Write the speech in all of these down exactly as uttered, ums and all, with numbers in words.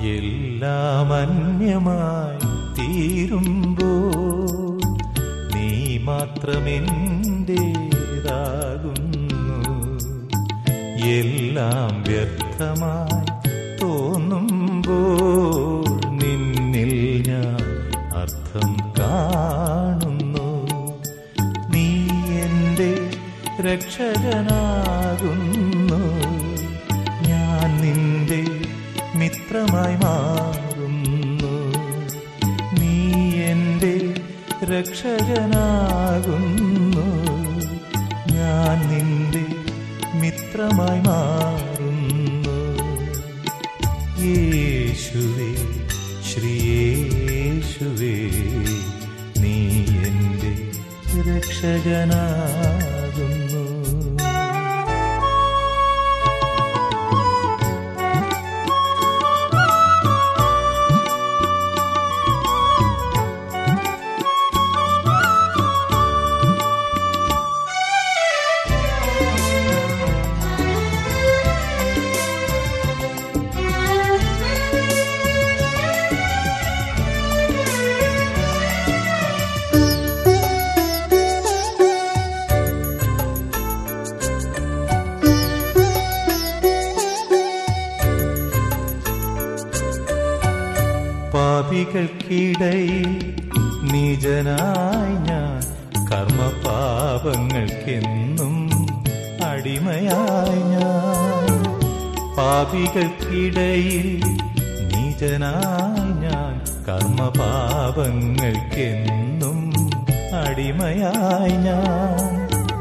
എല്ലാം അന്യമായി തീരുമ്പോൾ നീ മാത്രമെന്റേതാകുന്നു. എല്ലാം വ്യർത്ഥമായി തോന്നുമ്പോൾ നിന്നിൽ ഞാൻ അർത്ഥം കാണുന്നു. നീ എന്റെ രക്ഷകനാകുന്നു. ഞാൻ നിന്റെ മിത്രമായി മാറുന്നു. നീ എന്റെ രക്ഷകനാകുന്നു. ഞാൻ നിന്റെ മിത്രമായി മാറുന്നു. യേശുവേ, ശ്രീയേശുവേ, നീ എന്റെ രക്ഷകനാകുന്നു. പാപികൾക്കിടയിൽ നീചനായി ഞാൻ, കർമ്മപാപങ്ങൾക്കെന്നും അടിമയായി ഞാൻ. പാപികൾക്കിടയിൽ നീചനായി ഞാൻ, കർമ്മപാപങ്ങൾക്കെന്നും അടിമയായി ഞാൻ.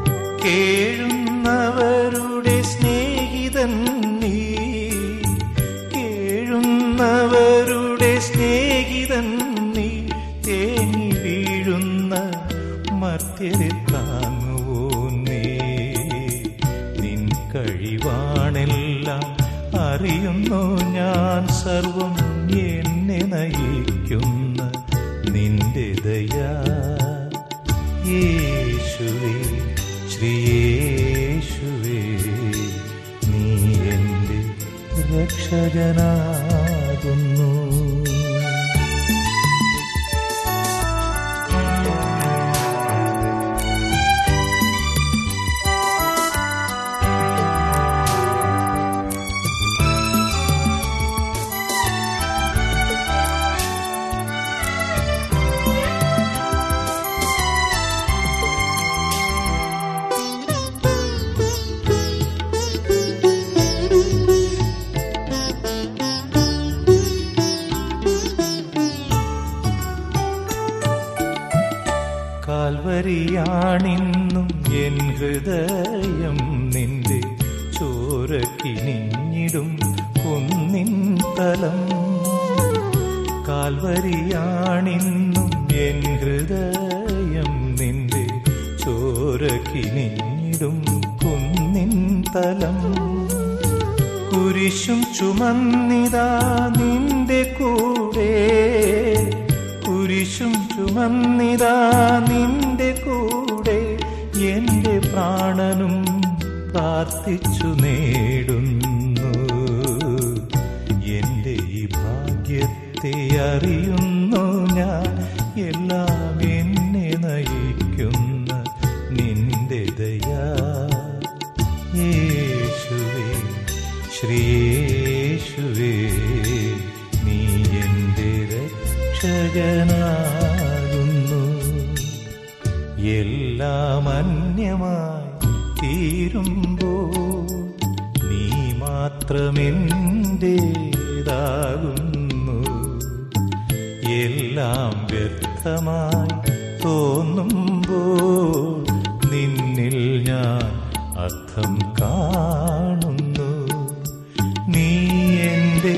കേഴുന്നവരുടെ സ്നേഹിതൻ നീ, കേഴുന്നവരുടെ സ്നേഹിതൻ നീ, തേങ്ങി വീഴുന്ന മർത്യരെ താങ്ങുവോ നീ. നിൻ കഴിവാണെല്ലാം അറിയുന്നു ഞാൻ, സർവം എന്നെ നയിക്കുന്ന നിന്റെ ദയാ. യേശുവേ, ശ്രീയേശുവേ, നീ എന്റെ രക്ഷകനാകുന്നു. കാൽവരിയാണിന്നും എൻ ഹൃദയം നിന്റെ ചോരക്കിനിഞ്ഞിടും കുന്നിൻ തലം. കാൽവരിയാണിന്നും എൻ ഹൃദയം നിന്റെ ചോരക്കിനിഞ്ഞിടും കുന്നിൻ തലം. കുരിശും ചുമന്നിതാ നിന്റെ കൂടെ, കുരിശും ചുമന്നിതാ നിന്റെ കൂടെ, എന്റെ പ്രാണനും പ്രാർത്ഥിച്ചു നേടുന്നു. എന്റെ ഈ ഭാഗ്യത്തെ അറിയുന്നു ഞാൻ, എല്ലാം എന്നെ നയിക്കുന്ന നിന്റെ ദയാ. യേശുവേ, ശ്രീയേശുവേ, നീ എന്റെ രക്ഷകനാകുന്നു. എല്ലാം അന്യമായി തീരുമ്പോൾ നീ മാത്രമെന്റേതാകുന്നു. എല്ലാം വ്യർത്ഥമായി തോന്നുമ്പോൾ നിന്നിൽ ഞാൻ അർത്ഥം കാണുന്നു. നീ എന്റെ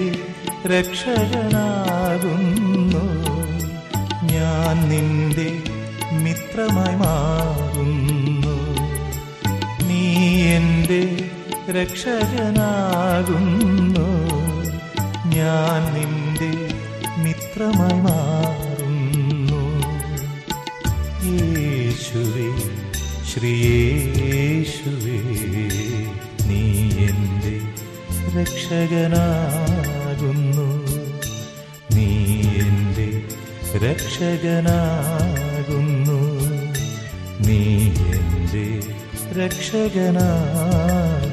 രക്ഷകനാകുന്നു. ഞാൻ നിന്റെ മിത്രമായി മാറുന്നു. നീ എന്റെ രക്ഷകനാകുന്നു. ഞാൻ നിന്റെ മിത്രമായി മാറുന്നു. യേശുവേ, ശ്രീയേശുവേ, നീ എന്റെ രക്ഷകനാകുന്നു. രക്ഷകനാകുന്നു. നീ എൻ്റെ രക്ഷകനാകുന്നു.